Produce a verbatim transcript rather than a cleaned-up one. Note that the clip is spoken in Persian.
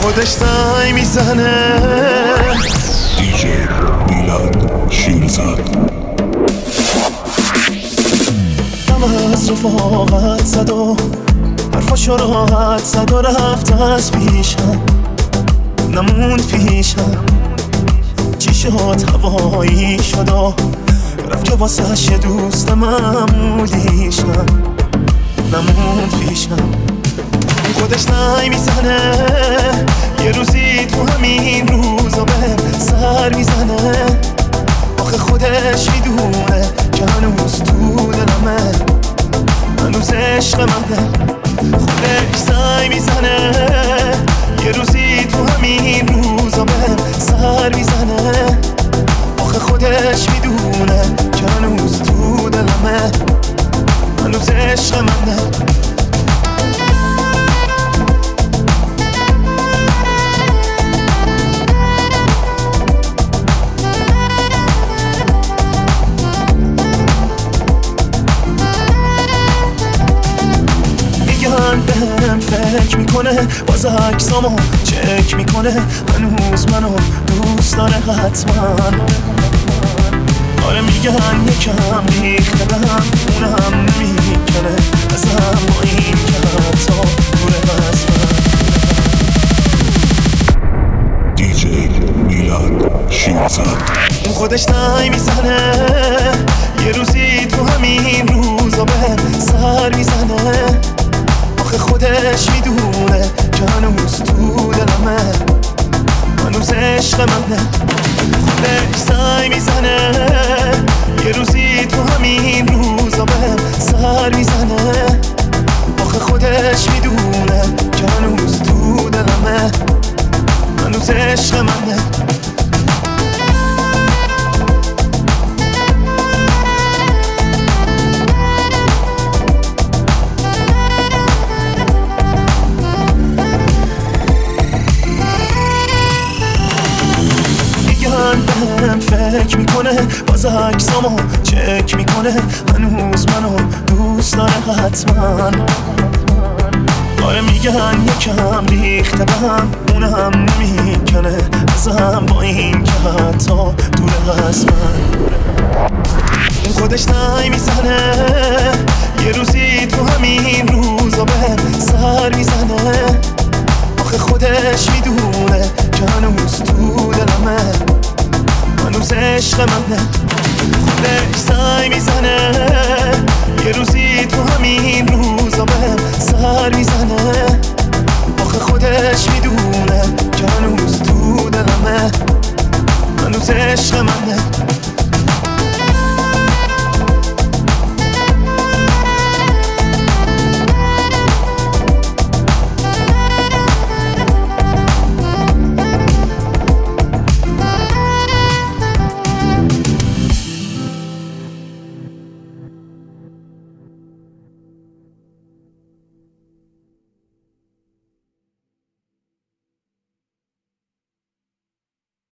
خودش زنگ میزنه. دیجی میلاد شیرزاد دم از رفاقت زد و حرفاشو راحت زد و رفت از پیشم، نموند پیشم. چی شد هوایی شد و رفت که واسه یه دوست معمولیشم، نموند پیشم. خودش زنگ میزنه یه روزی تو همین روزا به سر میزنه. آخه خودش میدونه که هنوز تو دلمه، هنوز عشق منه. خودش زنگ میزنه یه روزی تو همین روزا به سر میزنه. آخه خودش میدونه که هنوز تو دلمه، هنوز عشق منه. بهم فکر میکنه، باز عکسامو چک میکنه، هنوز منو دوست داره حتما. آره میگن یکم ریخته بهم، اونم نمیکنه ازم با این که حتی دوره از من. دیجی میلاد شیرزاد خودش زنگ میزنه یه روزی تو همین روزا به سر میزنه. آخه خودش میدونه که هنوز تو دلمه، هنوز عشق منه. خودش زنگ میزنه یه روزی تو همین روزا به سر میزنه. آخه خودش میدونه که هنوز تو دلمه، هنوز عشق منه. بهم فکر میکنه، باز عکسامو چک میکنه، هنوز منو دوست داره حتما. آره میگن یکم ریخته بهم، اونم نمیکنه ازم با این که حتی دوره از من. خودش زنگ میزنه یه روزی تو همین روزا به سر میزنه. آخه خودش میدونه که هنوز تو دلمه، هنوز عشق منه. خودش زنگ میزنه یه روزی تو همین روزا به سر میزنه. آخه خودش میدونه که هنوز تو دلمه، هنوز عشق منه.